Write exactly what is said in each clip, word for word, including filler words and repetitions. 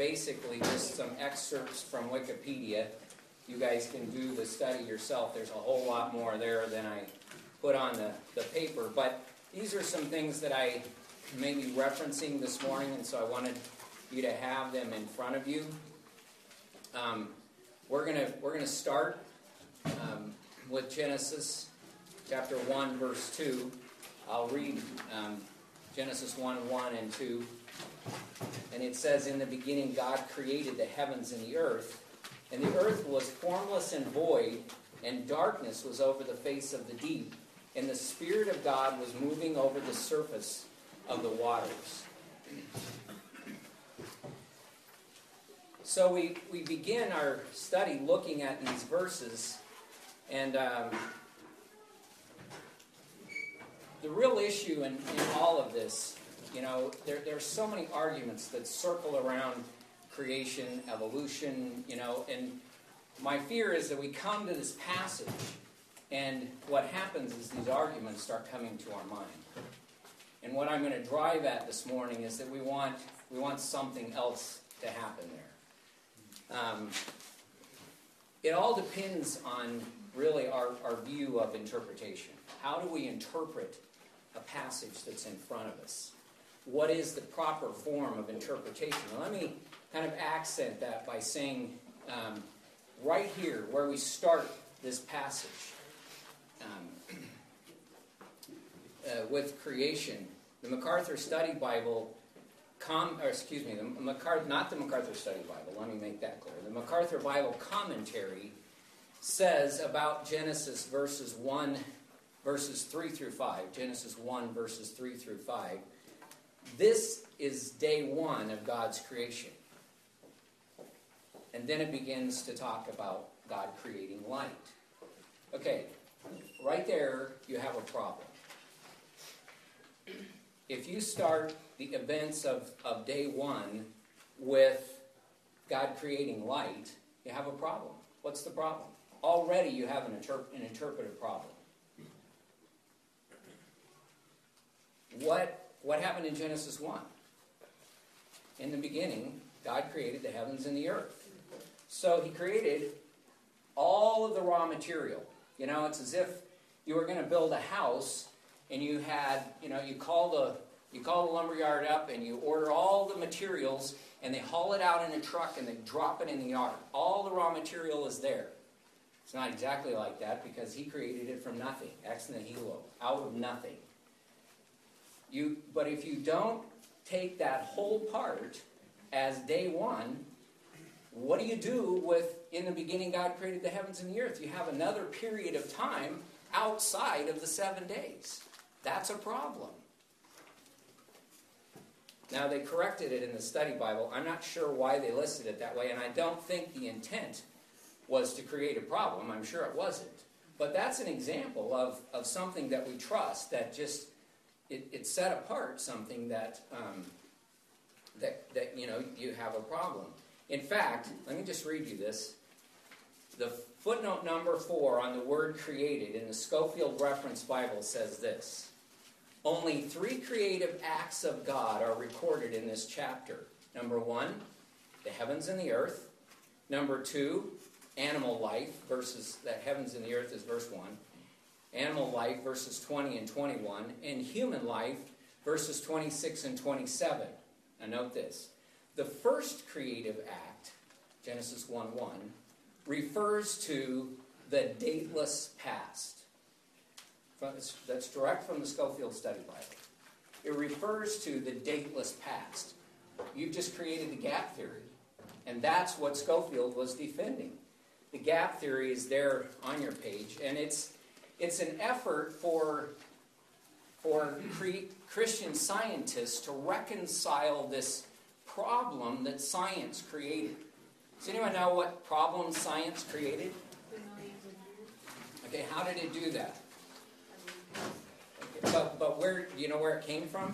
basically just some excerpts from Wikipedia. You guys can do the study yourself. There's a whole lot more there than I put on the, the paper. But these are some things that I may be referencing this morning, and so I wanted you to have them in front of you. Um, we're gonna we're gonna start um, with Genesis chapter one, verse two. I'll read um, Genesis one, one and two. And it says, "In the beginning God created the heavens and the earth, and the earth was formless and void, and darkness was over the face of the deep, and the Spirit of God was moving over the surface of the waters." So we, we begin our study looking at these verses, and um, the real issue in, in all of this, you know, there there's so many arguments that circle around creation, evolution, you know, and my fear is that we come to this passage, and what happens is these arguments start coming to our mind. And what I'm going to drive at this morning is that we want we want something else to happen there. Um, it all depends on really our, our view of interpretation. How do we interpret a passage that's in front of us? What is the proper form of interpretation? Now, let me kind of accent that by saying um, right here where we start this passage um, uh, with creation, the MacArthur Study Bible, com, or excuse me, the MacArthur, not the MacArthur Study Bible, let me make that clear. The MacArthur Bible Commentary says about Genesis verses one, verses three through five, Genesis one, verses three through five, this is day one of God's creation. And then it begins to talk about God creating light. Okay, right there you have a problem. If you start the events of, of day one with God creating light, you have a problem. What's the problem? Already you have an, interp- an interpretive problem. What, what happened in Genesis one? In the beginning, God created the heavens and the earth. So he created all of the raw material. You know, it's as if you were going to build a house, and you had, you know, you call the you call the lumberyard up, and you order all the materials, and they haul it out in a truck, and they drop it in the yard. All the raw material is there. It's not exactly like that, because he created it from nothing, ex nihilo, out of nothing. You, but if you don't take that whole part as day one, what do you do with, in the beginning God created the heavens and the earth? You have another period of time outside of the seven days. That's a problem. Now, they corrected it in the Study Bible. I'm not sure why they listed it that way, and I don't think the intent was to create a problem. I'm sure it wasn't. But that's an example of, of something that we trust, that just, it, it set apart something that, um, that, that, you know, you have a problem. In fact, let me just read you this. The footnote number four on the word created in the Scofield Reference Bible says this: "Only three creative acts of God are recorded in this chapter. Number one, the heavens and the earth. Number two, animal life, verses, that heavens and the earth is verse one. Animal life, verses twenty and twenty-one. And human life, verses twenty-six and twenty-seven. Now note this. The first creative act, Genesis one one, refers to the dateless past. That's direct from the Scofield Study Bible. It refers to the dateless past. You've just created the gap theory, and that's what Scofield was defending. The gap theory is there on your page, and it's it's an effort for for pre- Christian scientists to reconcile this problem that science created. Does anyone know what problem science created? Okay, how did it do that? Okay, but but where, do you know where it came from?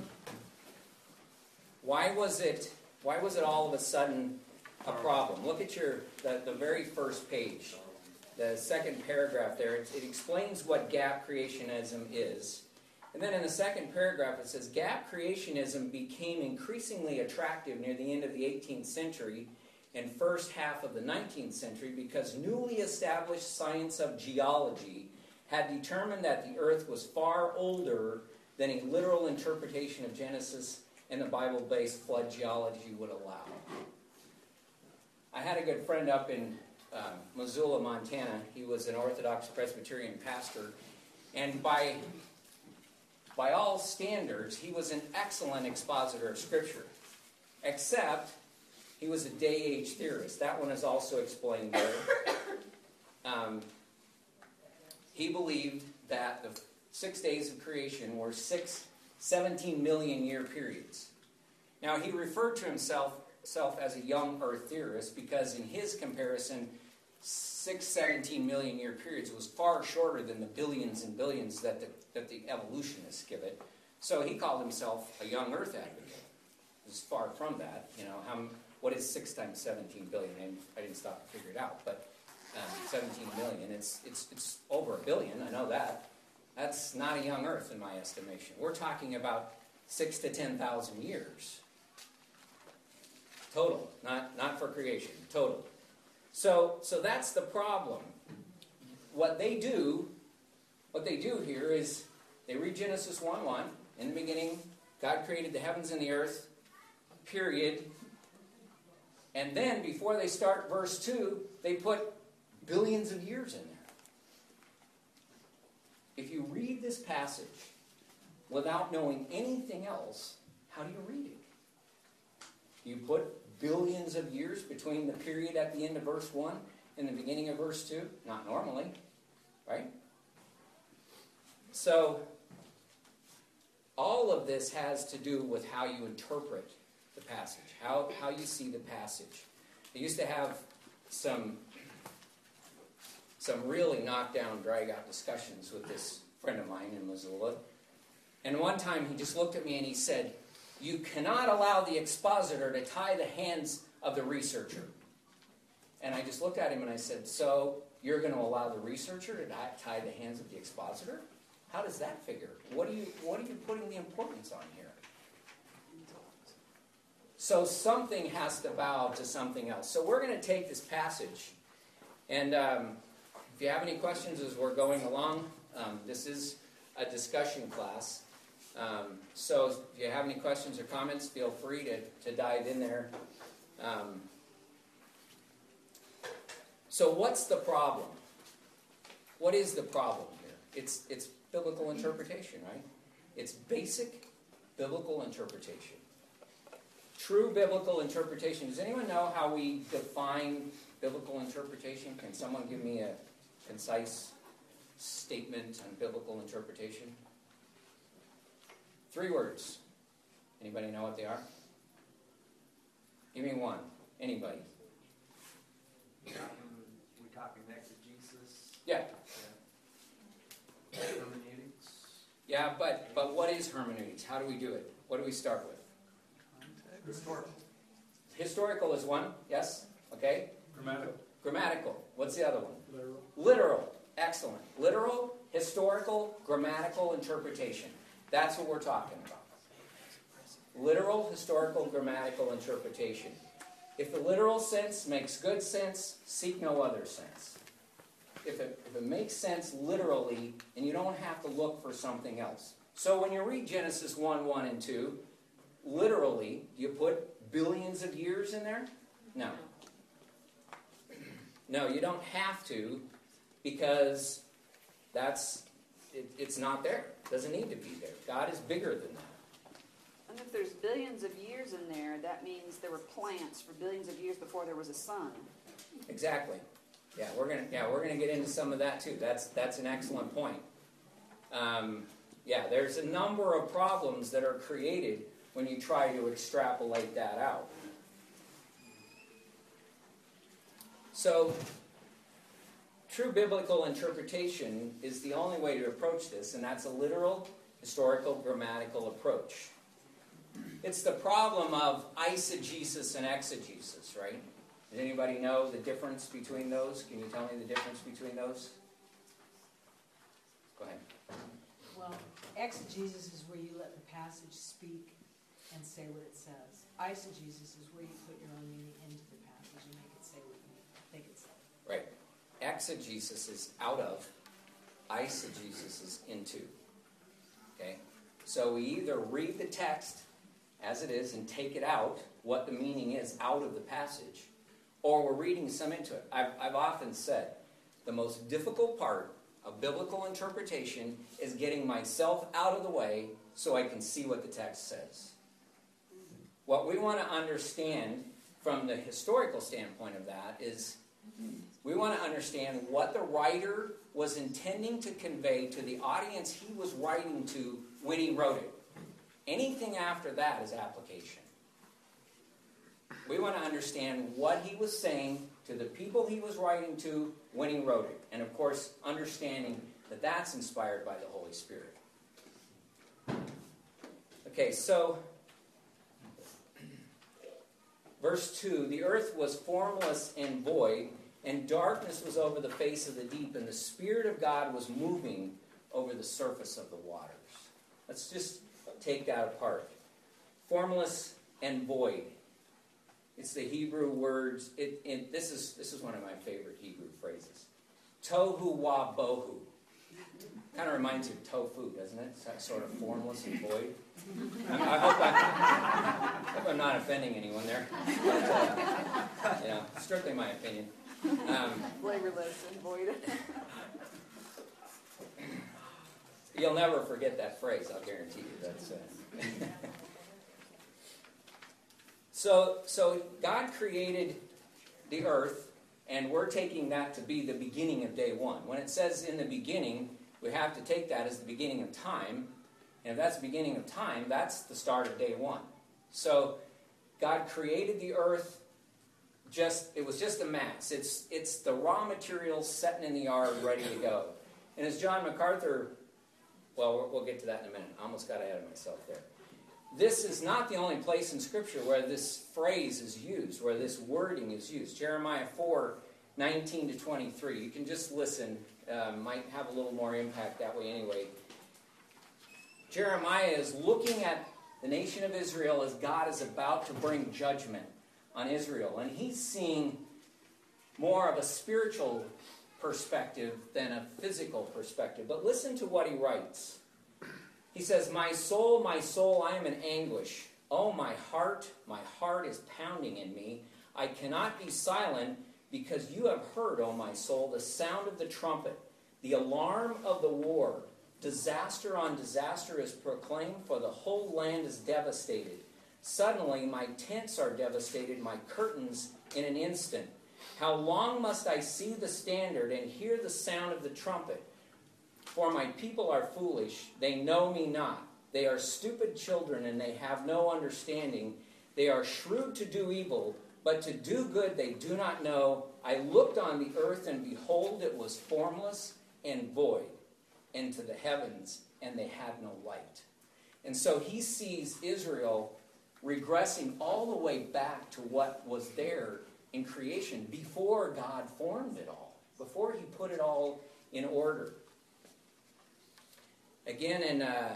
Why was it why was it all of a sudden a problem? Look at your the, the very first page, the second paragraph there. It, it explains what gap creationism is. And then in the second paragraph it says, gap creationism became increasingly attractive near the end of the eighteenth century and first half of the nineteenth century because newly established science of geology had determined that the earth was far older than a literal interpretation of Genesis and the Bible-based flood geology would allow. I had a good friend up in um, Missoula, Montana. He was an Orthodox Presbyterian pastor, and by, by all standards, he was an excellent expositor of Scripture, except he was a day-age theorist. That one is also explained there. Um, he believed that the six days of creation were six seventeen million year periods. Now, he referred to himself, himself as a young earth theorist because in his comparison, six seventeen million year periods was far shorter than the billions and billions that the, that the evolutionists give it. So he called himself a young earth advocate. It was far from that. You know, how, what is six times seventeen billion? And I didn't stop to figure it out, but um, seventeen million, it's, it's, it's over a billion, I know that. That's not a young earth in my estimation. We're talking about six to ten thousand years. Total, not, not for creation, total. So, so that's the problem. What they do, what they do here is they read Genesis one one. In the beginning, God created the heavens and the earth, period. And then, before they start verse two, they put billions of years in there. If you read this passage without knowing anything else, how do you read it? Do you put billions of years between the period at the end of verse one and the beginning of verse two? Not normally, right? So, all of this has to do with how you interpret the passage, how, how you see the passage. I used to have some... some really knockdown, drag-out discussions with this friend of mine in Missoula. And one time he just looked at me and he said, you cannot allow the expositor to tie the hands of the researcher. And I just looked at him and I said, so you're going to allow the researcher to tie the hands of the expositor? How does that figure? What are you, what are you putting the importance on here? So something has to bow to something else. So we're going to take this passage and... Um, If you have any questions as we're going along, um, this is a discussion class. Um, so if you have any questions or comments, feel free to, to dive in there. Um, so what's the problem? What is the problem here? It's, it's biblical interpretation, right? It's basic biblical interpretation. True biblical interpretation. Does anyone know how we define biblical interpretation? Can someone give me a concise statement on biblical interpretation? Three words. Anybody know what they are? Give me one. Anybody? We're talking exegesis. Yeah. Yeah. Hermeneutics. Yeah, but but what is hermeneutics? How do we do it? What do we start with? Historical. Historical is one. Yes. Okay. Grammatical. Grammatical. What's the other one? Literal. Literal. Excellent. Literal, historical, grammatical interpretation. That's what we're talking about. Literal, historical, grammatical interpretation. If the literal sense makes good sense, seek no other sense. If it, if it makes sense literally, and you don't have to look for something else. So when you read Genesis one, one, and two, literally, do you put billions of years in there? No. No, you don't have to, because that's it, it's not there. It doesn't need to be there. God is bigger than that. And if there's billions of years in there, that means there were plants for billions of years before there was a sun. Exactly. Yeah, we're gonna yeah we're gonna get into some of that too. That's that's an excellent point. Um, yeah, there's a number of problems that are created when you try to extrapolate that out. So, true biblical interpretation is the only way to approach this, and that's a literal, historical, grammatical approach. It's the problem of eisegesis and exegesis, right? Does anybody know the difference between those? Can you tell me the difference between those? Go ahead. Well, exegesis is where you let the passage speak and say what it says. Eisegesis is where you put your own meaning into the passage and make it say what you think it says. Right. Exegesis is out of, eisegesis is into. Okay? So we either read the text as it is and take it out, what the meaning is out of the passage, or we're reading some into it. I've, I've often said the most difficult part of biblical interpretation is getting myself out of the way so I can see what the text says. What we want to understand from the historical standpoint of that is we want to understand what the writer was intending to convey to the audience he was writing to when he wrote it. Anything after that is application. We want to understand what he was saying to the people he was writing to when he wrote it. And of course, understanding that that's inspired by the Holy Spirit. Okay, so verse two, the earth was formless and void, and darkness was over the face of the deep, and the Spirit of God was moving over the surface of the waters. Let's just take that apart. Formless and void. It's the Hebrew words. It, it, this is this is one of my favorite Hebrew phrases. Tohu wa bohu. Kind of reminds you of tofu, doesn't it? It's that sort of formless and void. I, I, hope, I, I hope I'm not offending anyone there. But, uh, you know, strictly my opinion. Um, Flavorless and void. You'll never forget that phrase, I'll guarantee you. That's. Uh, So, so God created the earth, and we're taking that to be the beginning of day one. When it says in the beginning, we have to take that as the beginning of time. And if that's the beginning of time, that's the start of day one. So God created the earth, just it was just a mass. It's, it's the raw materials sitting in the yard ready to go. And as John MacArthur, well, we'll get to that in a minute. I almost got ahead of myself there. This is not the only place in Scripture where this phrase is used, where this wording is used. Jeremiah four, nineteen to twenty-three. You can just listen. Uh, might have a little more impact that way anyway. Jeremiah is looking at the nation of Israel as God is about to bring judgment on Israel. And he's seeing more of a spiritual perspective than a physical perspective. But listen to what he writes. He says, "My soul, my soul, I am in anguish. Oh, my heart, my heart is pounding in me. I cannot be silent because you have heard, O my soul, the sound of the trumpet, the alarm of the war. Disaster on disaster is proclaimed, for the whole land is devastated. Suddenly my tents are devastated, my curtains in an instant. How long must I see the standard and hear the sound of the trumpet? For my people are foolish, they know me not. They are stupid children, and they have no understanding. They are shrewd to do evil, but to do good they do not know. I looked on the earth, and behold, it was formless and void, and to the heavens, and they had no light." And so he sees Israel regressing all the way back to what was there in creation before God formed it all, before he put it all in order. Again, in uh,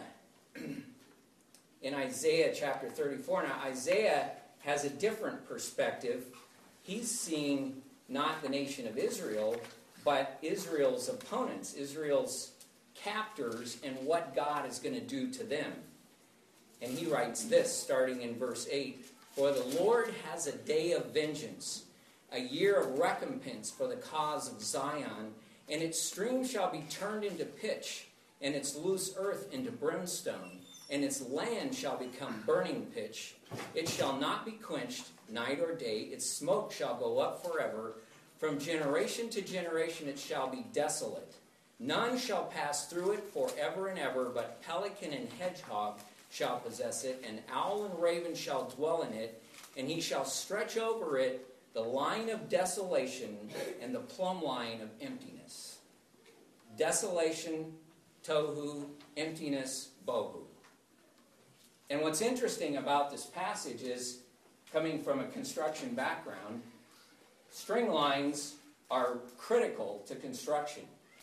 in Isaiah chapter thirty-four, now Isaiah has a different perspective. He's seeing not the nation of Israel, but Israel's opponents, Israel's captors, and what God is going to do to them. And he writes this, starting in verse eight, "For the Lord has a day of vengeance, a year of recompense for the cause of Zion, and its stream shall be turned into pitch, and its loose earth into brimstone, and its land shall become burning pitch. It shall not be quenched night or day. Its smoke shall go up forever. From generation to generation it shall be desolate. None shall pass through it forever and ever, but pelican and hedgehog shall possess it, and owl and raven shall dwell in it, and he shall stretch over it the line of desolation and the plumb line of emptiness." Desolation, tohu, emptiness, bohu. And what's interesting about this passage is, coming from a construction background, string lines are critical to construction.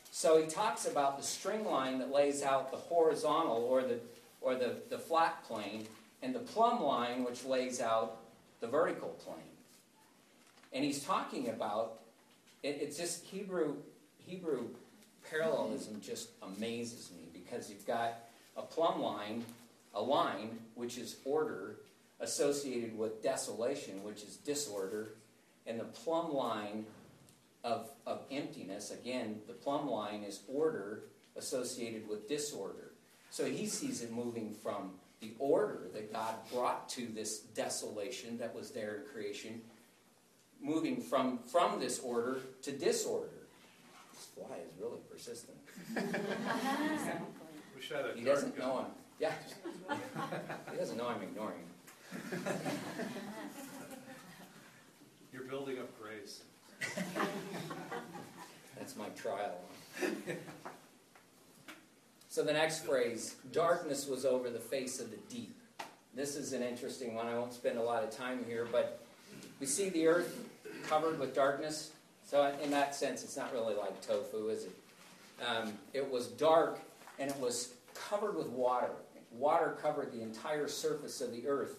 So he talks about the string line that lays out the horizontal or the or the, the flat plane, and the plumb line which lays out the vertical plane. And he's talking about it, it's just Hebrew Hebrew parallelism just amazes me, because you've got a plumb line, a line which is order, associated with desolation, which is disorder, and the plumb line of, of emptiness, again, the plumb line is order associated with disorder. So he sees it moving from the order that God brought to this desolation that was there in creation, moving from, from this order to disorder. This fly is really persistent. Wish I had a He dart doesn't gun. know I'm, yeah. He doesn't know I'm ignoring him. You're building up grace. That's my trial. So the next phrase, darkness was over the face of the deep. This is an interesting one. I won't spend a lot of time here, but we see the earth covered with darkness. So in that sense, it's not really like tofu, is it? Um, it was dark, and it was covered with water. Water covered the entire surface of the earth.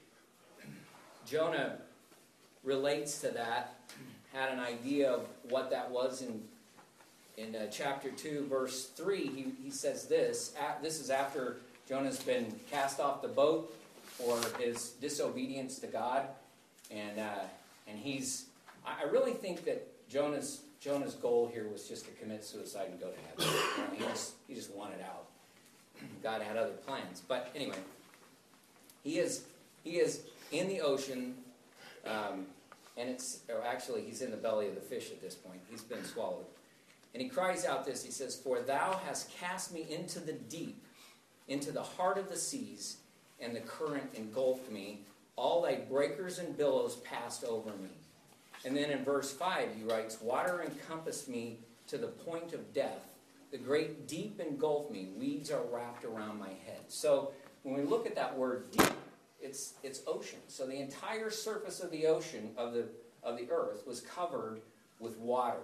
Jonah relates to that, had an idea of what that was in in uh, chapter two, verse three. He, he says this. At, this is after Jonah's been cast off the boat for his disobedience to God, and uh, and he's. I, I really think that Jonah's Jonah's goal here was just to commit suicide and go to heaven. You know, he just he just wanted out. God had other plans, but anyway, he is he is in the ocean. Um, And it's, or actually, he's in the belly of the fish at this point. He's been swallowed. And he cries out this, he says, "For thou hast cast me into the deep, into the heart of the seas, and the current engulfed me. All thy breakers and billows passed over me." And then in verse five, he writes, "Water encompassed me to the point of death. The great deep engulfed me. Weeds are wrapped around my head." So when we look at that word deep, It's it's ocean. So the entire surface of the ocean, of the of the earth, was covered with water.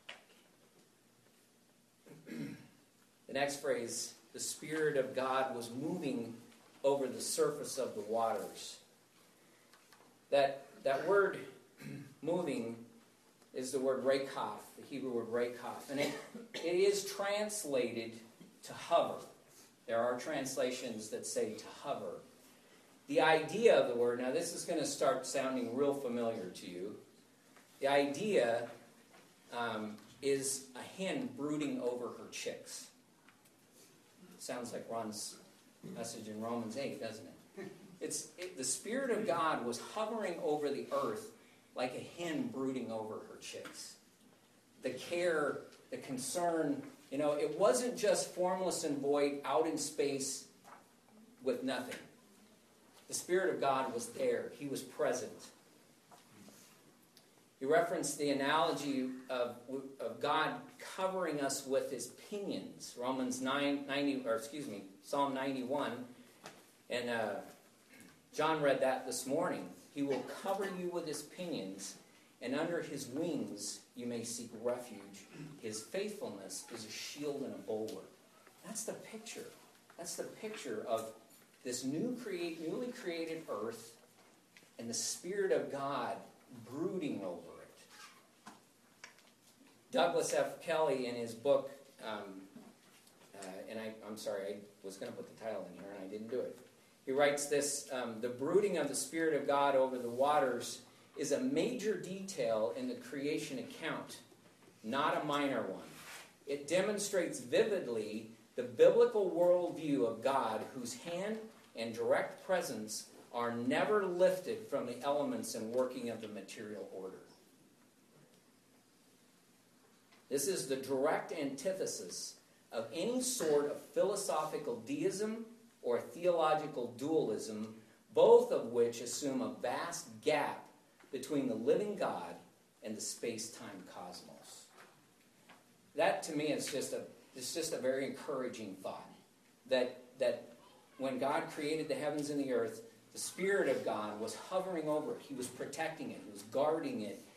The next phrase, the Spirit of God was moving over the surface of the waters. That that word moving is the word rekaf, the Hebrew word rekaf. And it, it is translated to hover. There are translations that say to hover. The idea of the word, now this is going to start sounding real familiar to you. The idea um, is a hen brooding over her chicks. Sounds like Ron's message in Romans eight, doesn't it? It's it, the Spirit of God was hovering over the earth like a hen brooding over her chicks. The care, the concern, you know, it wasn't just formless and void out in space with nothing. The Spirit of God was there. He was present. He referenced the analogy of, of God covering us with His pinions. Romans nine, ninety, or excuse me, Psalm ninety-one. And uh, John read that this morning. He will cover you with His pinions, and under His wings you may seek refuge. His faithfulness is a shield and a bulwark. That's the picture. That's the picture of this new create, newly created earth, and the Spirit of God brooding over it. Douglas F. Kelly, in his book, um, uh, and I, I'm sorry, I was going to put the title in here, and I didn't do it. He writes this, um, "The brooding of the Spirit of God over the waters is a major detail in the creation account, not a minor one. It demonstrates vividly the biblical worldview of God, whose hand and direct presence are never lifted from the elements and working of the material order." This is the direct antithesis of any sort of philosophical deism or theological dualism, both of which assume a vast gap between the living God and the space-time cosmos. That, to me, is just a It's just a very encouraging thought, that that when God created the heavens and the earth, the Spirit of God was hovering over it. He was protecting it. He was guarding it.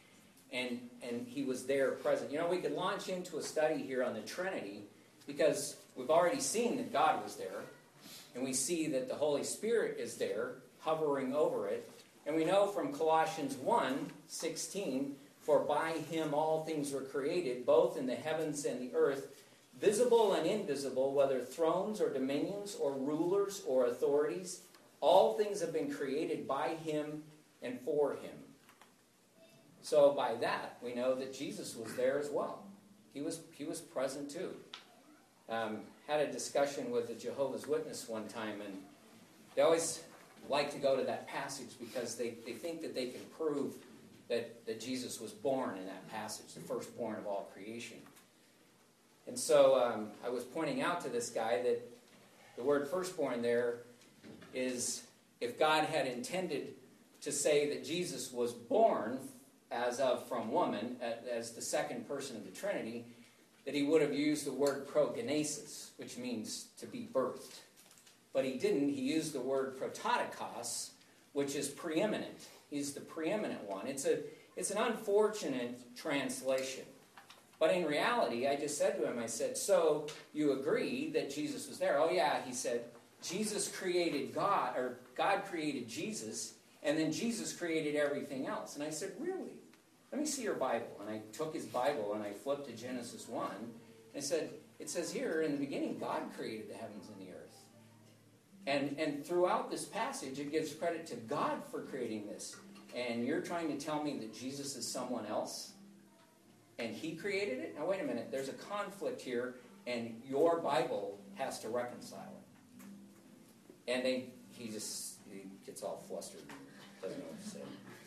and, and he was there present. You know, we could launch into a study here on the Trinity because we've already seen that God was there, and we see that the Holy Spirit is there, hovering over it. And we know from Colossians one sixteen, for by him all things were created, both in the heavens and the earth, visible and invisible, whether thrones or dominions or rulers or authorities, all things have been created by him and for him. So by that, we know that Jesus was there as well. He was, he was present too. Um, had a discussion with a Jehovah's Witness one time, and they always like to go to that passage because they, they think that they can prove that, that Jesus was born in that passage, the firstborn of all creation. And so um, I was pointing out to this guy that the word firstborn there is, if God had intended to say that Jesus was born as of from woman, as the second person of the Trinity, that he would have used the word progenesis, which means to be birthed. But he didn't. He used the word prototokos, which is preeminent. He's the preeminent one. It's a it's an unfortunate translation. But in reality, I just said to him, I said, so you agree that Jesus was there? Oh yeah, he said, Jesus created God, or God created Jesus, and then Jesus created everything else. And I said, really? Let me see your Bible. And I took his Bible and I flipped to Genesis one. And I said, it says here, in the beginning, God created the heavens and the earth. And, and throughout this passage, it gives credit to God for creating this. And you're trying to tell me that Jesus is someone else? And he created it? Now, wait a minute. There's a conflict here, and your Bible has to reconcile it. And they, he just he gets all flustered. Doesn't know what to say.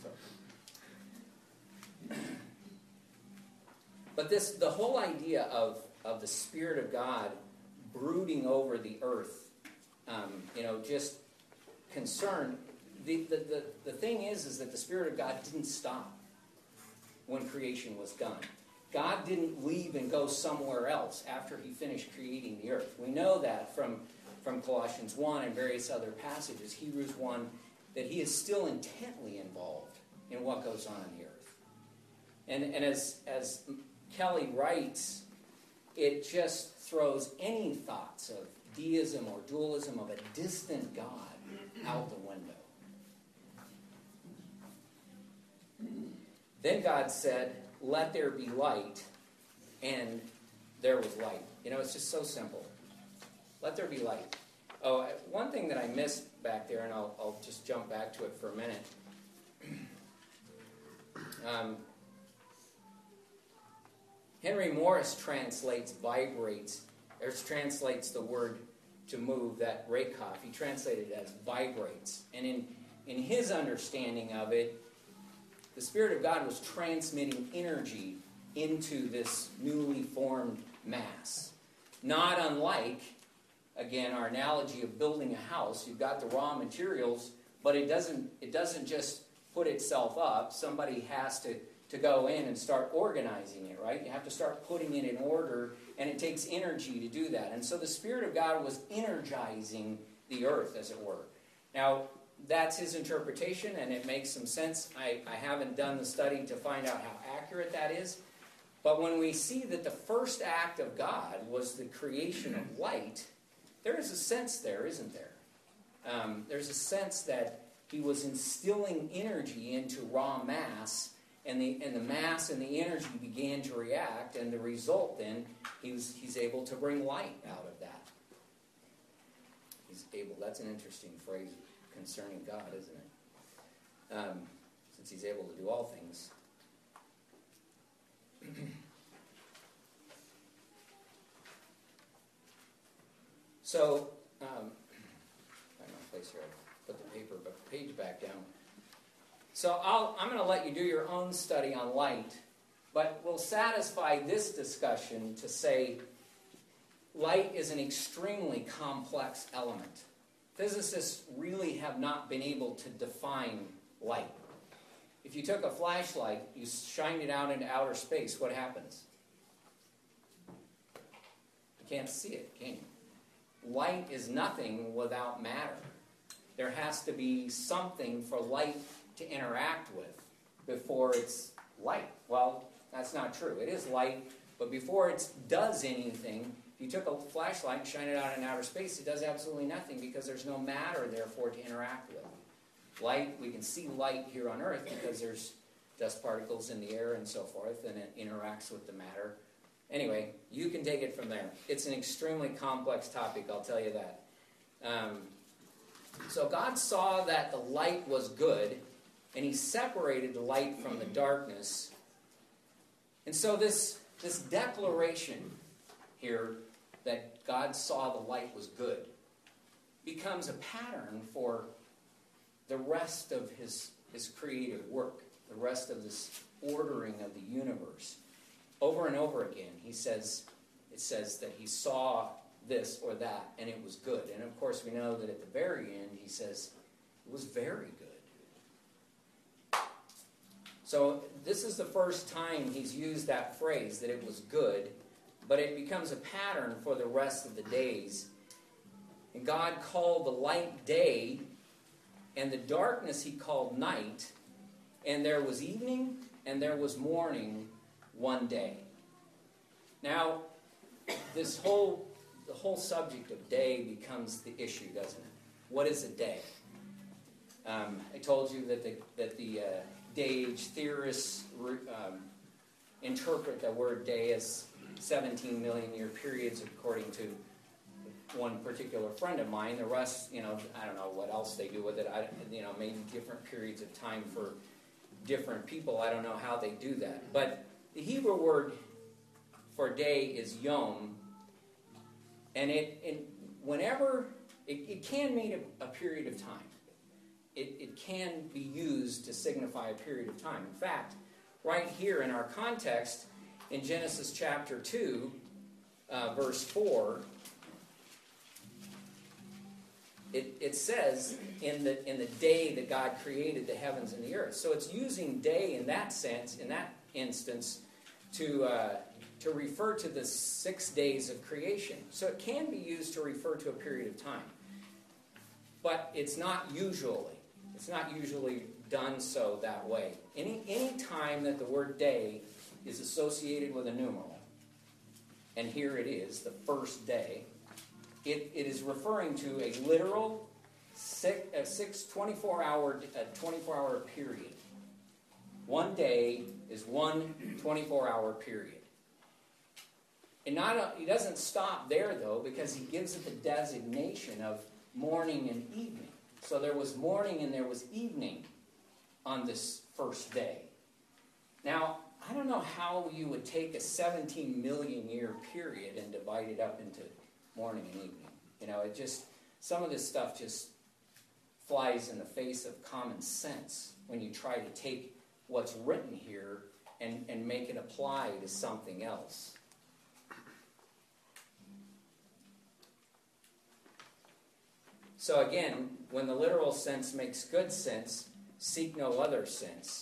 So. But this, the whole idea of, of the Spirit of God brooding over the earth, um, you know, just concerned. The, the, the, the thing is, is that the Spirit of God didn't stop when creation was done. God didn't leave and go somewhere else after he finished creating the earth. We know that from, from Colossians one and various other passages, Hebrews one, that he is still intently involved in what goes on in the earth. And, and as, as Kelly writes, it just throws any thoughts of deism or dualism of a distant God out the window. Then God said, let there be light, and there was light. You know, it's just so simple. Let there be light. Oh, one thing that I missed back there, and I'll, I'll just jump back to it for a minute. Um, Henry Morris translates vibrates, or translates the word to move, that reikaf. He translated it as vibrates. And in, in his understanding of it, the Spirit of God was transmitting energy into this newly formed mass. Not unlike, again, our analogy of building a house. You've got the raw materials, but it doesn't, it doesn't just put itself up. Somebody has to, to go in and start organizing it, right? You have to start putting it in order, and it takes energy to do that. And so the Spirit of God was energizing the earth, as it were. Now, that's his interpretation, and it makes some sense. I, I haven't done the study to find out how accurate that is. But when we see that the first act of God was the creation of light, there is a sense there, isn't there? Um, there's a sense that he was instilling energy into raw mass, and the and the mass and the energy began to react, and the result then, he was, he's able to bring light out of that. He's able, that's an interesting phrase concerning God, isn't it? Um, since he's able to do all things. So, um, find my place here. I put the paper, but the page back down. So I'll, I'm going to let you do your own study on light, but we'll satisfy this discussion to say light is an extremely complex element. Physicists really have not been able to define light. If you took a flashlight, you shined it out into outer space, what happens? You can't see it, can you? Light is nothing without matter. There has to be something for light to interact with before it's light. Well, that's not true. It is light, but before it does anything, if you took a flashlight and shine it out in outer space, it does absolutely nothing because there's no matter there for it to interact with. Light, we can see light here on Earth because there's dust particles in the air and so forth, and it interacts with the matter. Anyway, you can take it from there. It's an extremely complex topic, I'll tell you that. Um, so God saw that the light was good, and he separated the light from the darkness. And so this, this declaration here that God saw the light was good becomes a pattern for the rest of his, his creative work, the rest of this ordering of the universe. Over and over again, he says, it says that he saw this or that, and it was good. And of course, we know that at the very end, he says, it was very good. So this is the first time he's used that phrase, that it was good, but it becomes a pattern for the rest of the days. And God called the light day, and the darkness he called night, and there was evening, and there was morning one day. Now, this whole, the whole subject of day becomes the issue, doesn't it? What is a day? Um, I told you that the, that the uh, day-age theorists um, interpret the word day as seventeen million year periods, according to one particular friend of mine. The rest, you know, I don't know what else they do with it. I, you know, maybe different periods of time for different people. I don't know how they do that. But the Hebrew word for day is yom, and it, it whenever it, it can mean a, a period of time. It, it can be used to signify a period of time. In fact, right here in our context, in Genesis chapter two, uh, verse four, it, it says, in the, in the day that God created the heavens and the earth. So it's using day in that sense, in that instance, to, uh, to refer to the six days of creation. So it can be used to refer to a period of time. But it's not usually. It's not usually done so that way. Any, any time that the word day is associated with a numeral, and here it is, the first day, it, it is referring to a literal six, a six twenty-four hour, a twenty-four hour period. One day is one twenty-four hour period. And not a, he doesn't stop there, though, because he gives it the designation of morning and evening. So there was morning and there was evening on this first day. Now, I don't know how you would take a seventeen million year period and divide it up into morning and evening. You know, it just, some of this stuff just flies in the face of common sense when you try to take what's written here and, and make it apply to something else. So again, when the literal sense makes good sense, seek no other sense.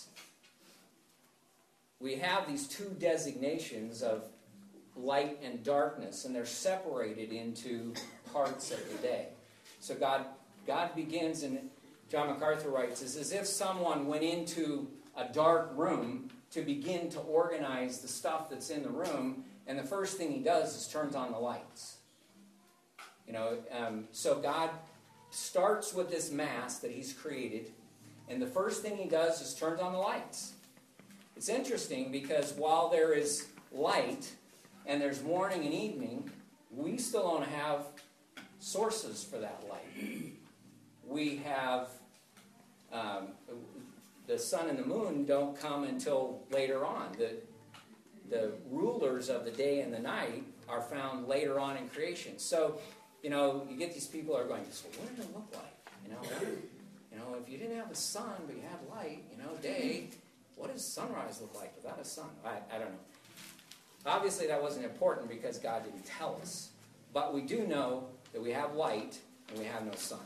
We have these two designations of light and darkness, and they're separated into parts of the day. So God, God begins, and John MacArthur writes, it's as if someone went into a dark room to begin to organize the stuff that's in the room, and the first thing he does is turns on the lights. You know, um, so God starts with this mass that he's created, and the first thing he does is turns on the lights. It's interesting because while there is light and there's morning and evening, we still don't have sources for that light. We have um, the sun and the moon don't come until later on. The, the rulers of the day and the night are found later on in creation. So, you know, you get these people who are going, so what did it look like? You know, you know, if you didn't have the sun, but you had light, you know, day, what does sunrise look like without a sun? I, I don't know. Obviously, that wasn't important because God didn't tell us. But we do know that we have light and we have no sun.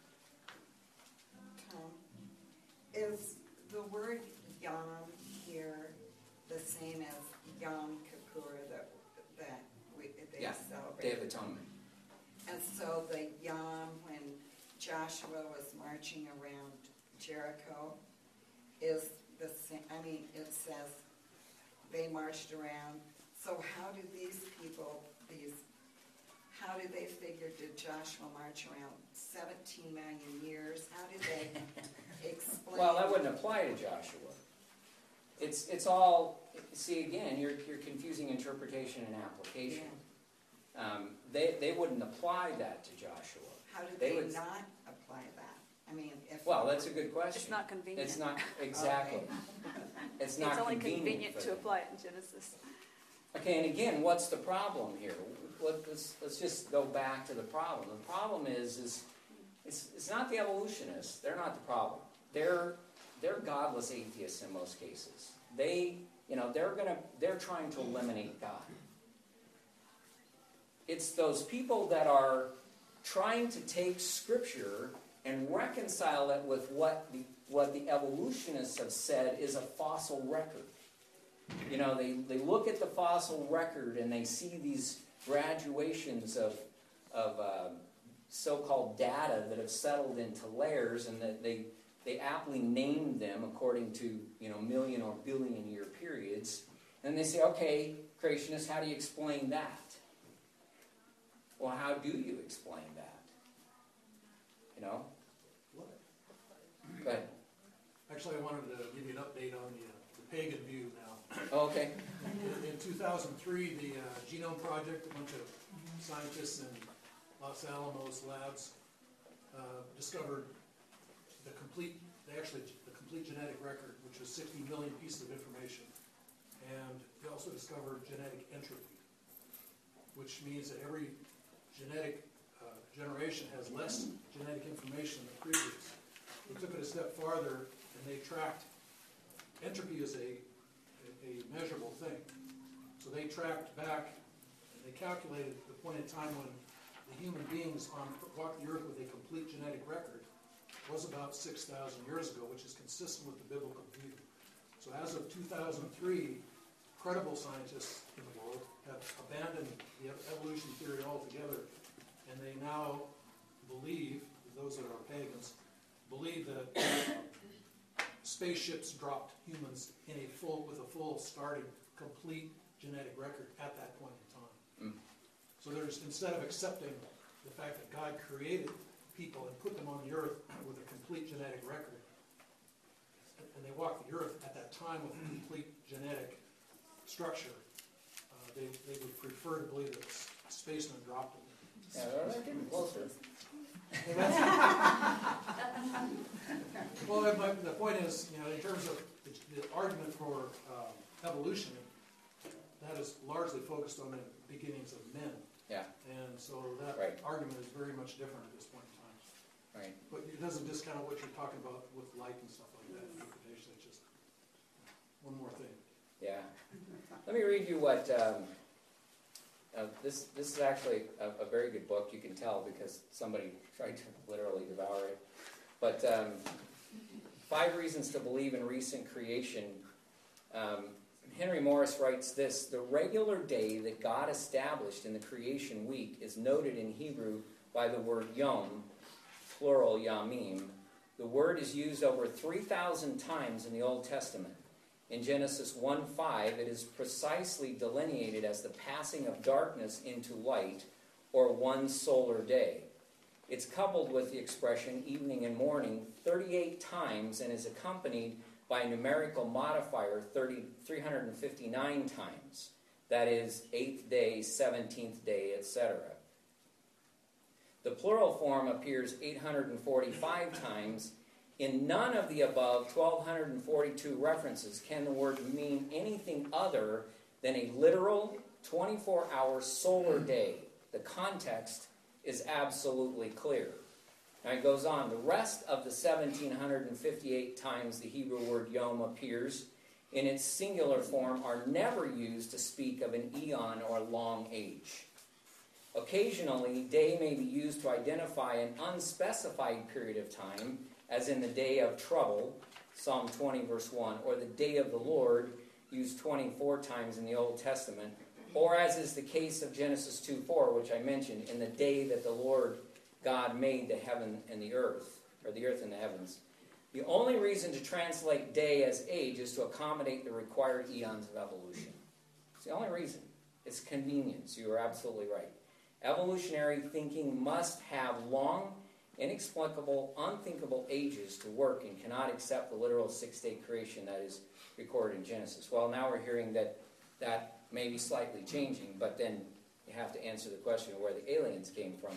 Tom, is the word Yom here the same as Yom Kippur that, that we, they Yeah, celebrate? Day of Atonement. And so the Yom, when Joshua was marching around Jericho, is the saying, I mean, it says they marched around. So how do these people, these, how do they figure, did Joshua march around seventeen million years? How do they explain? Well, that wouldn't apply to Joshua. It's, it's all, see, again, you're, you're confusing interpretation and application. Um, they, they wouldn't apply that to Joshua. How do They they would- not apply that? I mean, if. Well, that's a good question. It's not convenient. It's not, exactly. It's not It's only convenient convenient for to them. apply it in Genesis. Okay, and again, what's the problem here? Let- Let's, let's just go back to the problem. The problem is, is it's, it's not the evolutionists. They're not the problem. They're, they're godless atheists in most cases. They, you know, they're gonna, they're trying to eliminate God. It's those people that are trying to take Scripture and reconcile it with what the, what the evolutionists have said is a fossil record. You know, they, they look at the fossil record and they see these graduations of, of uh, so-called data that have settled into layers, and that they, they aptly named them according to, you know, million or billion year periods. And they say, okay, creationists, how do you explain that? Well, how do you explain that? You know? Go ahead. Actually, I wanted to give you an update on the, uh, the pagan view now. Oh, okay. In, in two thousand three, the uh, Genome Project, a bunch of scientists in Los Alamos labs, uh, discovered the complete, they actually, the complete genetic record, which was sixty million pieces of information. And they also discovered genetic entropy, which means that every genetic uh, generation has less genetic information than the previous. We took it a step farther, and they tracked, entropy is a, a, a measurable thing. So they tracked back, and they calculated the point in time when the human beings on walked the earth with a complete genetic record was about six thousand years ago, which is consistent with the biblical view. So as of two thousand three, credible scientists in the world have abandoned the evolution theory altogether, and they now believe, those that are pagans, believe that spaceships dropped humans in a full, with a full starting, complete genetic record at that point in time. Mm. So there's, instead of accepting the fact that God created people and put them on the earth with a complete genetic record, and they walked the earth at that time with a complete genetic structure, uh, they, they would prefer to believe that s- spacemen dropped them. Yeah, they're getting closer. Well, my, the point is, you know, in terms of the, the argument for um, evolution, that is largely focused on the beginnings of men. Yeah, And so that Right. argument is very much different at this point in time. right. But it doesn't discount what you're talking about with light and stuff like that, interpretation. It's just one more thing. Yeah. Let me read you what, um, uh, this, this is actually a, a very good book, you can tell, because somebody tried to literally devour it. But um, Five Reasons to Believe in Recent Creation. Um, Henry Morris writes this: the regular day that God established in the creation week is noted in Hebrew by the word yom, plural yamim. The word is used over three thousand times in the Old Testament. In Genesis one five, it is precisely delineated as the passing of darkness into light, or one solar day. It's coupled with the expression evening and morning thirty-eight times and is accompanied by a numerical modifier three hundred fifty-nine times. That is, eighth day, seventeenth day, et cetera. The plural form appears eight hundred forty-five times. In none of the above one thousand two hundred forty-two references can the word mean anything other than a literal twenty-four hour solar day. The context is absolutely clear. Now it goes on. The rest of the one thousand seven hundred fifty-eight times the Hebrew word yom appears in its singular form are never used to speak of an eon or long age. Occasionally, day may be used to identify an unspecified period of time, as in the day of trouble, Psalm twenty, verse one, or the day of the Lord, used twenty-four times in the Old Testament, or as is the case of Genesis two four, which I mentioned, in the day that the Lord God made the heaven and the earth, or the earth and the heavens. The only reason to translate day as age is to accommodate the required eons of evolution. It's the only reason. It's convenience. You are absolutely right. Evolutionary thinking must have long, inexplicable, unthinkable ages to work and cannot accept the literal six-day creation that is recorded in Genesis. Well, now we're hearing that that may be slightly changing, but then you have to answer the question of where the aliens came from.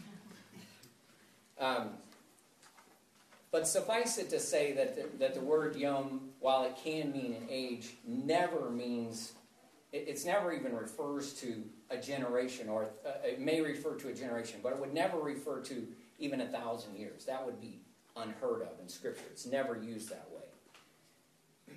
Um, but suffice it to say that the, that the word yom, while it can mean an age, never means, it, it's never even refers to a generation, or uh, it may refer to a generation, but it would never refer to even a thousand years. That would be unheard of in Scripture. It's never used that way.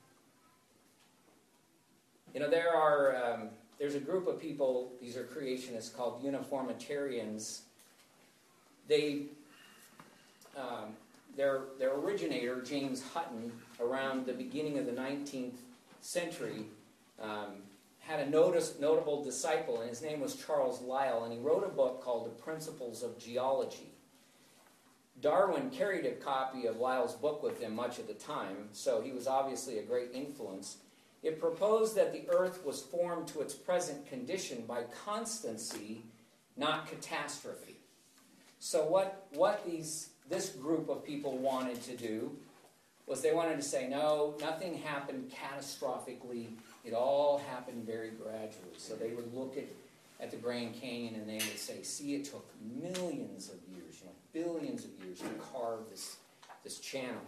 You know, there are, um, there's a group of people, these are creationists, called uniformitarians. They, um, their, their originator, James Hutton, around the beginning of the nineteenth century, um, had a notice, notable disciple, and his name was Charles Lyell, and he wrote a book called The Principles of Geology. Darwin carried a copy of Lyell's book with him much of the time, so he was obviously a great influence. It proposed that the earth was formed to its present condition by constancy, not catastrophe. So what, what these, this group of people wanted to do was they wanted to say, no, nothing happened catastrophically. It all happened very gradually. So they would look at, at the Grand Canyon and they would say, see, it took millions of years, you know, billions of years to carve this, this channel.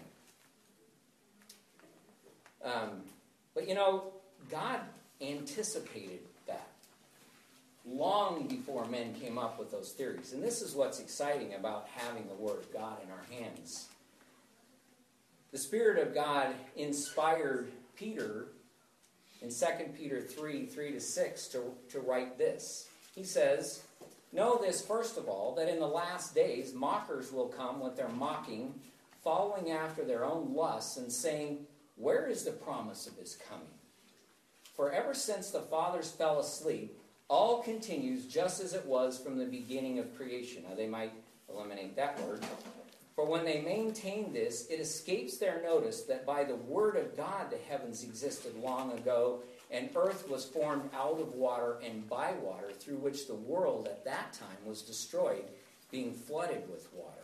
Um, but, you know, God anticipated that long before men came up with those theories. And this is what's exciting about having the Word of God in our hands. The Spirit of God inspired Peter in Second Peter three, three to six to, to write this. He says, know this, first of all, that in the last days mockers will come with their mocking, following after their own lusts, and saying, where is the promise of his coming? For ever since the fathers fell asleep, all continues just as it was from the beginning of creation. Now they might eliminate that word. For when they maintain this, it escapes their notice that by the word of God the heavens existed long ago, and earth was formed out of water and by water, through which the world at that time was destroyed, being flooded with water.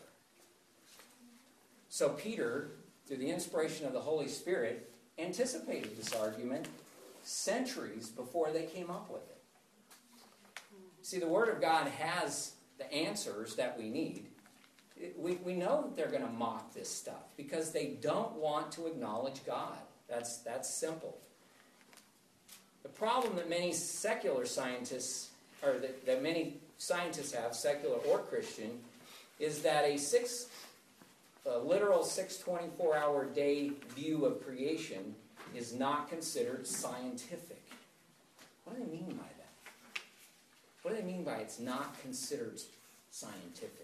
So Peter, through the inspiration of the Holy Spirit, anticipated this argument centuries before they came up with it. See, the Word of God has the answers that we need. We, we know that they're going to mock this stuff because they don't want to acknowledge God. That's, that's simple. The problem that many secular scientists, or that, that many scientists have, secular or Christian, is that a six, a literal six twenty-four hour day view of creation is not considered scientific. What do they mean by that? What do they mean by it's not considered scientific?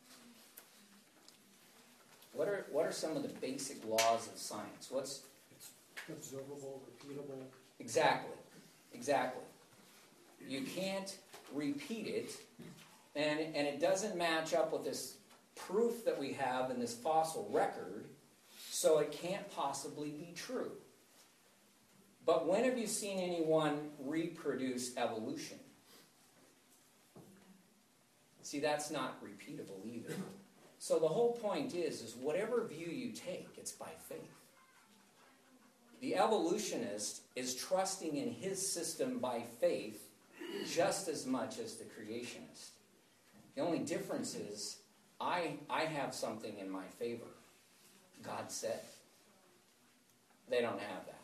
What are, what are some of the basic laws of science? What's It's observable, repeatable. Exactly. Exactly. You can't repeat it, and, and it doesn't match up with this proof that we have in this fossil record, so it can't possibly be true. But when have you seen anyone reproduce evolution? See, that's not repeatable either. So the whole point is, is whatever view you take, it's by faith. The evolutionist is trusting in his system by faith just as much as the creationist. The only difference is I, I have something in my favor. God said. They don't have that.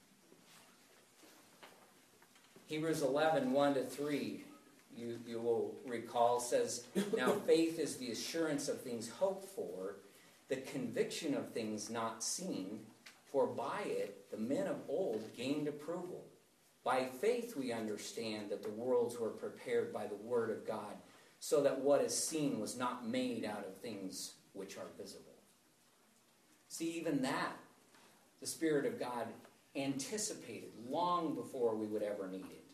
Hebrews eleven, one to three, you, you will recall, says, now faith is the assurance of things hoped for, the conviction of things not seen, for by it the men of old gained approval. By faith we understand that the worlds were prepared by the word of God, so that what is seen was not made out of things which are visible. See, even that, the Spirit of God anticipated long before we would ever need it.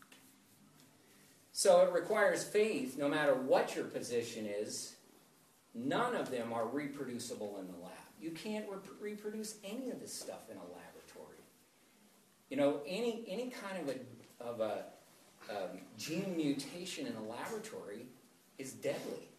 So it requires faith, no matter what your position is, none of them are reproducible in the lab. You can't re- reproduce any of this stuff in a laboratory. You know, any any kind of a of a um, gene mutation in a laboratory is deadly.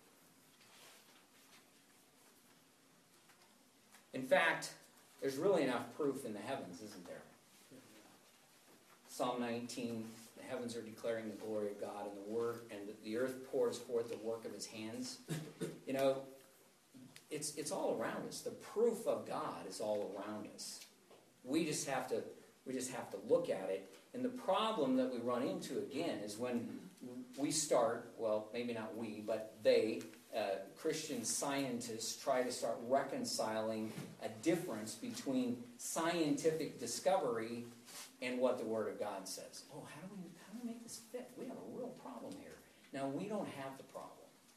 In fact, there's really enough proof in the heavens, isn't there? Psalm nineteen, the heavens are declaring the glory of God, and the word and the earth pours forth the work of his hands. You know, it's it's all around us. The proof of God is all around us. We just have to we just have to look at it. And the problem that we run into again is when we start, well, maybe not we, but they, uh, Christian scientists, try to start reconciling a difference between scientific discovery and what the Word of God says. Oh, how do we how do we make this fit? We have a real problem here. Now, we don't have the problem.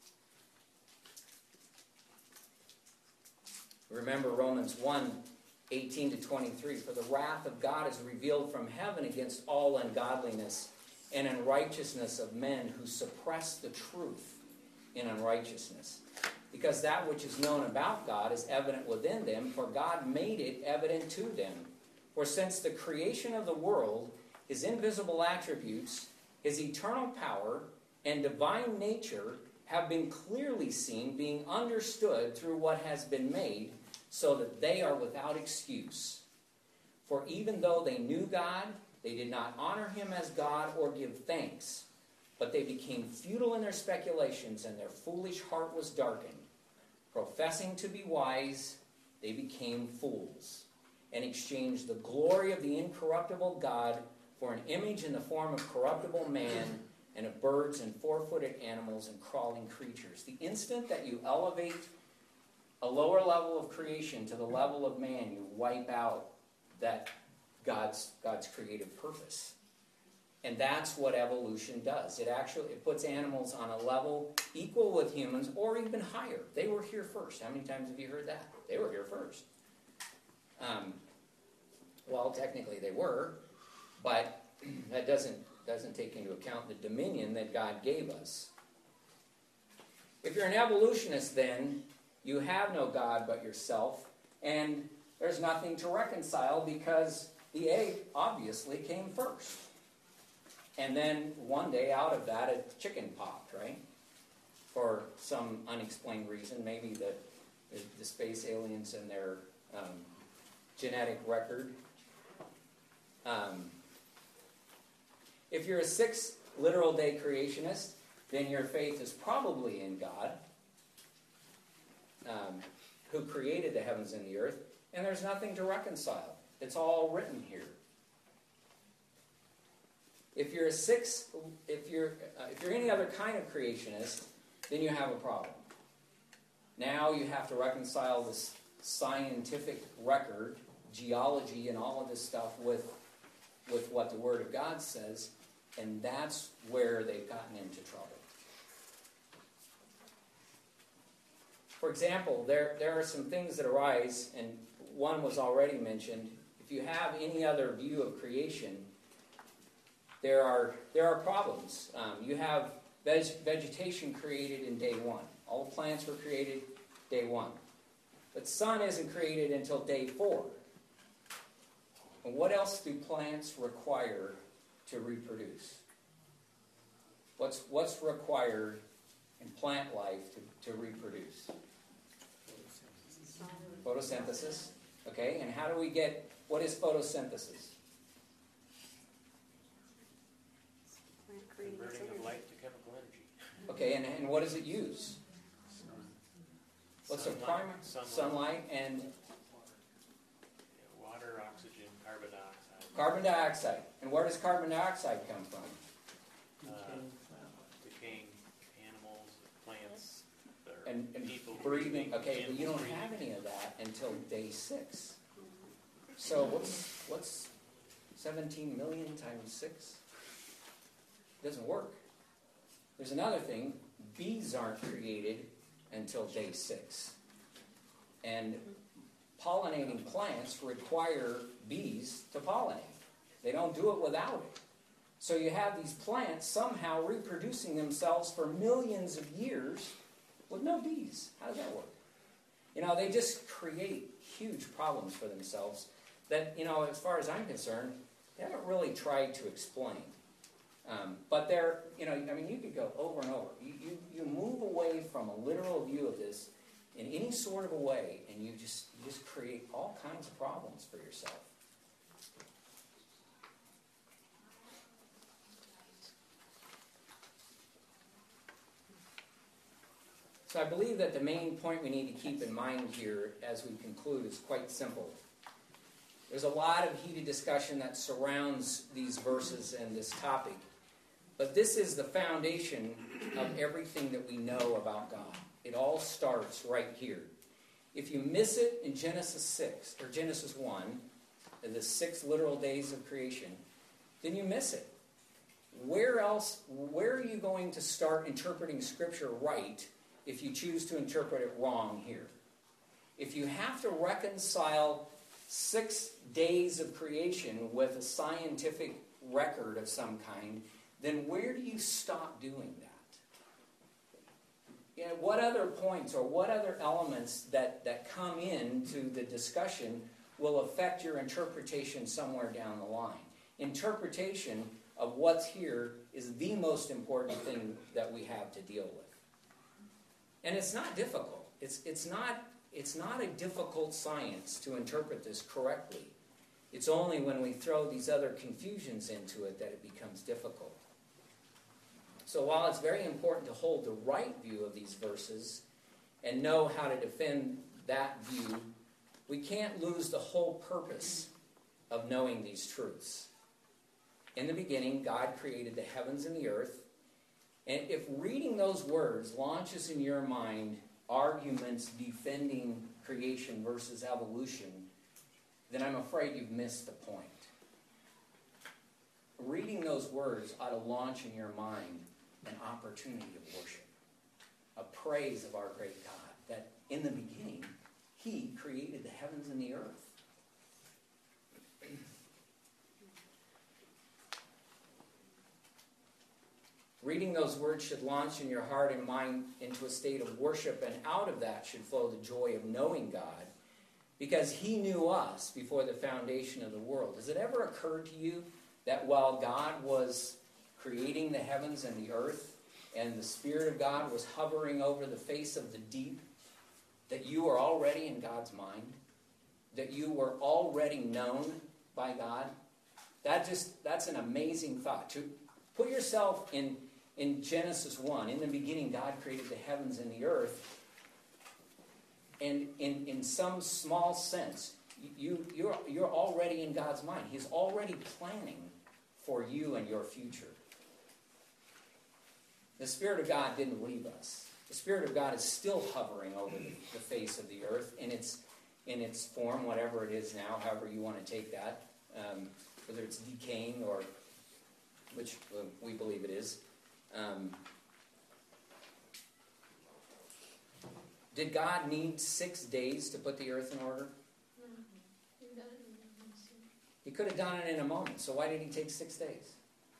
Remember Romans one, eighteen to twenty-three. For the wrath of God is revealed from heaven against all ungodliness and unrighteousness of men who suppress the truth in unrighteousness. Because that which is known about God is evident within them, for God made it evident to them. For since the creation of the world, his invisible attributes, his eternal power, and divine nature have been clearly seen, being understood through what has been made, so that they are without excuse. For even though they knew God, they did not honor him as God or give thanks, but they became futile in their speculations, and their foolish heart was darkened. Professing to be wise, they became fools, and exchanged the glory of the incorruptible God for an image in the form of corruptible man, and of birds and four-footed animals and crawling creatures. The instant that you elevate a lower level of creation to the level of man, you wipe out that God's God's creative purpose. And that's what evolution does. It actually it puts animals on a level equal with humans or even higher. They were here first. How many times have you heard that? They were here first. Um, well, technically they were, but that doesn't doesn't take into account the dominion that God gave us. If you're an evolutionist, then you have no God but yourself, and there's nothing to reconcile because the egg obviously came first. And then one day out of that, a chicken popped, right? For some unexplained reason, maybe the, the, the space aliens and their um, genetic record. Um, if you're a six literal day creationist, then your faith is probably in God, um, who created the heavens and the earth, and there's nothing to reconcile. It's all written here. If you're a six, if you're uh, if you're any other kind of creationist, then you have a problem. Now you have to reconcile this scientific record, geology, and all of this stuff with with what the Word of God says, and that's where they've gotten into trouble. For example, there there are some things that arise, and one was already mentioned. If you have any other view of creation, there are there are problems. Um, you have veg, vegetation created in day one. All plants were created day one. But sun isn't created until day four. And what else do plants require to reproduce? What's what's required in plant life to, to reproduce? Photosynthesis. Okay, and how do we get, what is photosynthesis? Converting of light to chemical energy. Okay, and, and what does it use? What's the Sunlight, primary? sunlight. Sunlight and Yeah, water, oxygen, carbon dioxide. carbon dioxide. And where does carbon dioxide come from? Uh, decaying animals, plants, or And, and people breathing. Okay, but you don't animals have breathing. any of that until day six. So what's what's seventeen million times six? It doesn't work. There's another thing. Bees aren't created until day six. And pollinating plants require bees to pollinate. They don't do it without it. So you have these plants somehow reproducing themselves for millions of years with no bees. How does that work? You know, they just create huge problems for themselves that, you know, as far as I'm concerned, they haven't really tried to explain. Um, but they're, you know, I mean, you could go over and over. You, you, you move away from a literal view of this in any sort of a way, and you just, you just create all kinds of problems for yourself. So I believe that the main point we need to keep in mind here as we conclude is quite simple. There's a lot of heated discussion that surrounds these verses and this topic. But this is the foundation of everything that we know about God. It all starts right here. If you miss it in Genesis six, or Genesis one, the six literal days of creation, then you miss it. Where else, where are you going to start interpreting Scripture right if you choose to interpret it wrong here? If you have to reconcile six days of creation with a scientific record of some kind, then where do you stop doing that? You know, what other points or what other elements that, that come into the discussion will affect your interpretation somewhere down the line? Interpretation of what's here is the most important thing that we have to deal with. And it's not difficult. It's, it's, not, it's not a difficult science to interpret this correctly. It's only when we throw these other confusions into it that it becomes difficult. So while it's very important to hold the right view of these verses and know how to defend that view, we can't lose the whole purpose of knowing these truths. In the beginning, God created the heavens and the earth. And if reading those words launches in your mind arguments defending creation versus evolution, then I'm afraid you've missed the point. Reading those words ought to launch in your mind an opportunity of worship, a praise of our great God, that in the beginning, He created the heavens and the earth. Reading those words should launch in your heart and mind into a state of worship, and out of that should flow the joy of knowing God, because He knew us before the foundation of the world. Has it ever occurred to you that while God was creating the heavens and the earth, and the Spirit of God was hovering over the face of the deep, that you were already in God's mind? That you were already known by God? That just, that's an amazing thought. To put yourself in, in Genesis one. In the beginning, God created the heavens and the earth. And in, in some small sense, you, you're, you're already in God's mind. He's already planning for you and your future. The Spirit of God didn't leave us. The Spirit of God is still hovering over the, the face of the earth in its, in its form, whatever it is now, however you want to take that, um, whether it's decaying or, which uh, we believe it is. Um, did God need six days to put the earth in order? He could have done it in a moment, so why did He take six days?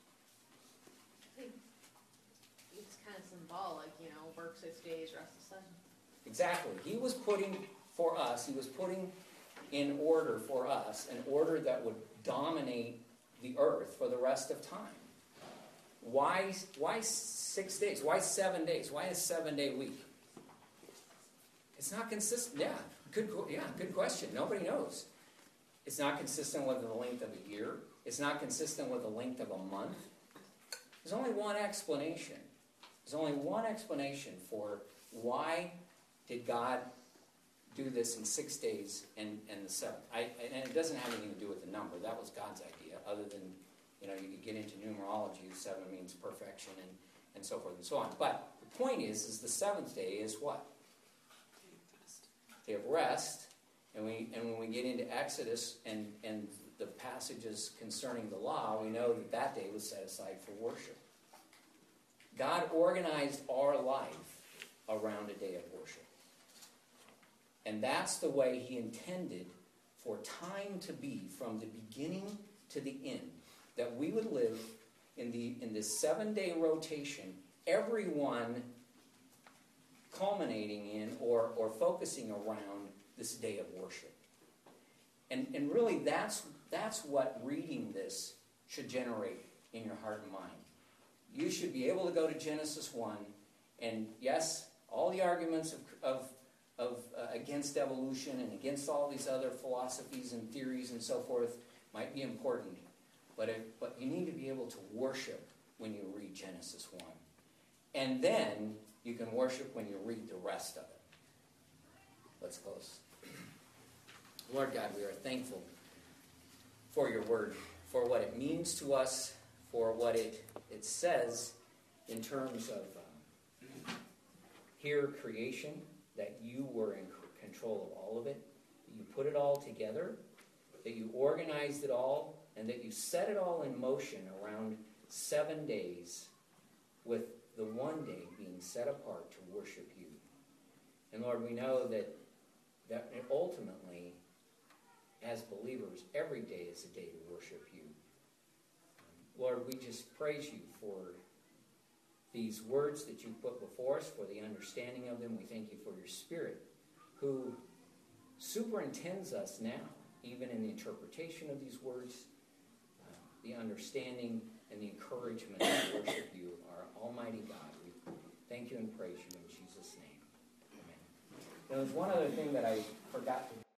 It's kind of symbolic, you know, work six days, rest the seven. Exactly. He was putting for us, He was putting in order for us, an order that would dominate the earth for the rest of time. Why, why six days? Why seven days? Why a seven-day week? It's not consistent. Yeah, good, yeah, good question. Nobody knows. It's not consistent with the length of a year. It's not consistent with the length of a month. There's only one explanation. There's only one explanation for why did God do this in six days and, and the seventh. I, and it doesn't have anything to do with the number. That was God's idea, other than, you know, you could get into numerology. Seven means perfection and, and so forth and so on. But the point is, is the seventh day is what? Day of rest. And we and when we get into Exodus and, and the passages concerning the law, we know that that day was set aside for worship. God organized our life around a day of worship. And that's the way He intended for time to be from the beginning to the end. That we would live in the in this seven-day rotation, everyone culminating in or, or focusing around this day of worship. And, and really that's, that's what reading this should generate in your heart and mind. You should be able to go to Genesis one, and yes, all the arguments of, of, of uh, against evolution and against all these other philosophies and theories and so forth might be important, but, it, but you need to be able to worship when you read Genesis one. And then you can worship when you read the rest of it. Let's close. Lord God, we are thankful for your word, for what it means to us, for what it, it says in terms of um, here creation, that you were in control of all of it, that you put it all together, that you organized it all, and that you set it all in motion around seven days, with the one day being set apart to worship you. And Lord, we know that, that ultimately, as believers, every day is a day to worship you. Lord, we just praise you for these words that you put before us, for the understanding of them. We thank you for your Spirit, who superintends us now, even in the interpretation of these words, uh, the understanding and the encouragement to worship you, our almighty God. We thank you and praise you in Jesus' name. Amen. Now, there's one other thing that I forgot to